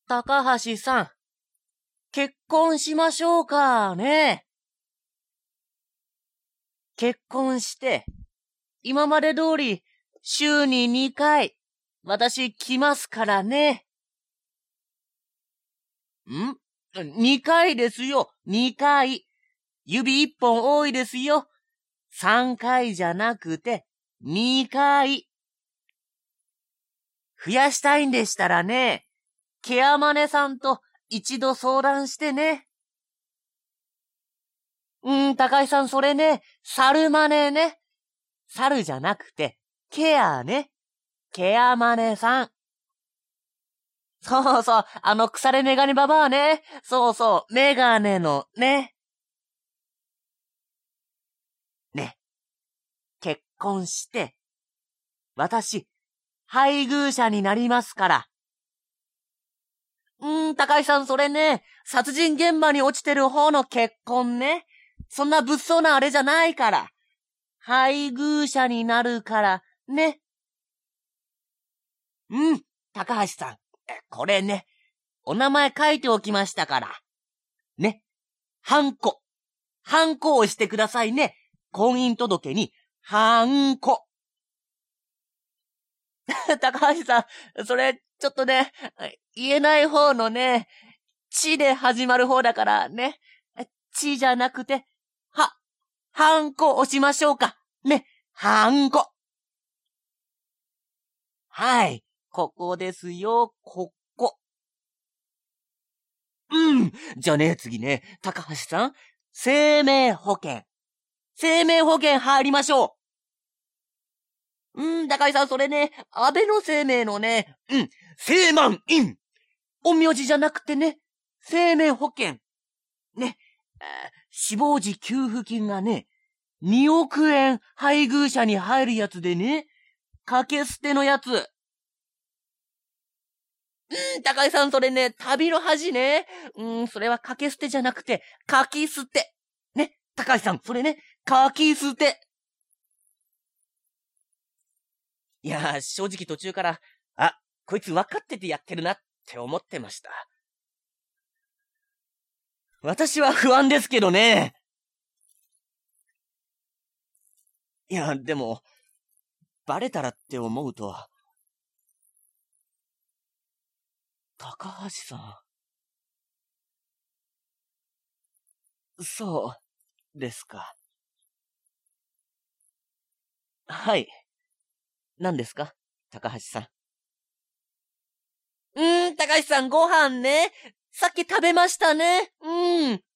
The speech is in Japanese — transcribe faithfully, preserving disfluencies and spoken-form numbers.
高橋さん、結婚しましょうかね。結婚して、今まで通り、週ににかい、私来ますからね。ん ?に 回ですよ、にかい。指一本多いですよ。さんかいじゃなくて、にかい。増やしたいんでしたらね、ケアマネさんと一度相談してね。うーん、高井さんそれね、猿マネね。猿じゃなくて、ケアね。ケアマネさん。そうそう、あの腐れメガネババアね。そうそう、メガネのね。ね。結婚して、私、配偶者になりますから。うーん、高井さんそれね、殺人現場に落ちてる方の結婚ね。そんな物騒なあれじゃないから。配偶者になるから、ね。うん、高橋さん。これね、お名前書いておきましたから。ね。ハンコ。ハンコをしてくださいね。婚姻届に、ハンコ。高橋さん、それ、ちょっとね、言えない方のね、ちで始まる方だからね。ちじゃなくて、は、ハンコ押しましょうか。ね、ハンコ。はい、ここですよ、ここ。うん、じゃあね、次ね、高橋さん、生命保険。生命保険入りましょう。うん、高井さん、それね、安倍の生命のね、うん、生満院。陰陽師じゃなくてね、生命保険。ね、死亡時給付金がね、におくえん配偶者に入るやつでね、掛け捨てのやつ。うん、高井さん、それね、旅の恥ね。うん、それは掛け捨てじゃなくて、書き捨て。ね、高井さん、それね、書き捨て。いやー、正直途中から、あ、こいつ分かっててやってるなって思ってました。私は不安ですけどね。いや、でも、バレたらって思うと。高橋さん。そうですか。はい。何ですか、高橋さん。うーん、高橋さんご飯ね。さっき食べましたね。うん。